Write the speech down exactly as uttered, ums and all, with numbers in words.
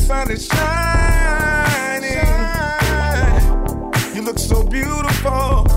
sun is shining. Shine. You look so beautiful.